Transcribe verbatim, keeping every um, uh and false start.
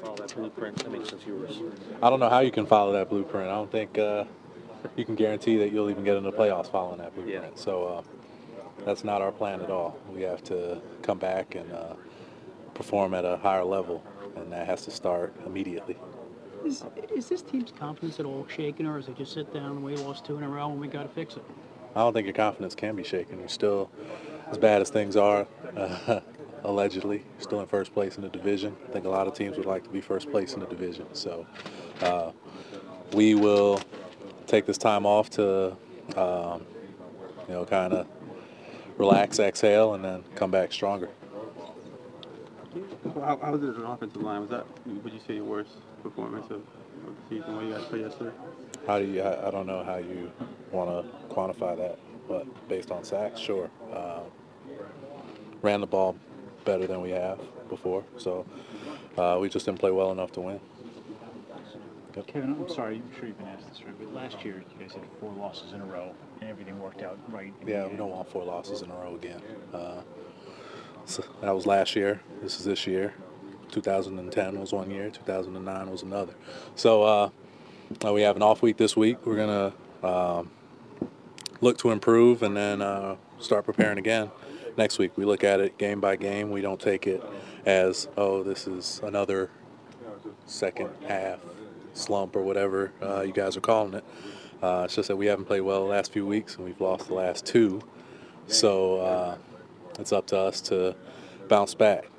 follow that blueprint? I mean, since you were. I don't know how you can follow that blueprint. I don't think uh, you can guarantee that you'll even get in the playoffs following that blueprint. Yeah. So uh, that's not our plan at all. We have to come back and uh, perform at a higher level, and that has to start immediately. Is, is this team's confidence at all shaken, or is it just sit down and we lost two in a row and we got to fix it? I don't think your confidence can be shaken. You're still, as bad as things are, uh, allegedly, still in first place in the division. I think a lot of teams would like to be first place in the division. So uh, we will take this time off to, um, you know, kind of relax, exhale, and then come back stronger. How, how was it as an offensive line? Was that, would you say, your worst performance of, of the season, what you guys played yesterday? How do you? I, I don't know how you want to quantify that, but based on sacks, sure. Uh, ran the ball better than we have before, so uh, we just didn't play well enough to win. Yep. Kevin, I'm sorry, I'm sure you've been asked this, right? But last year, you guys had four losses in a row, and everything worked out right. Yeah, we don't want four losses in a row again. Uh, so that was last year. This is this year. two thousand ten was one year. two thousand nine was another. So uh, uh, we have an off week this week. We're gonna um, look to improve and then uh, start preparing again next week. We look at it game by game. We don't take it as, oh, this is another second half slump or whatever uh, you guys are calling it. Uh, it's just that we haven't played well the last few weeks, and we've lost the last two. So uh, it's up to us to bounce back.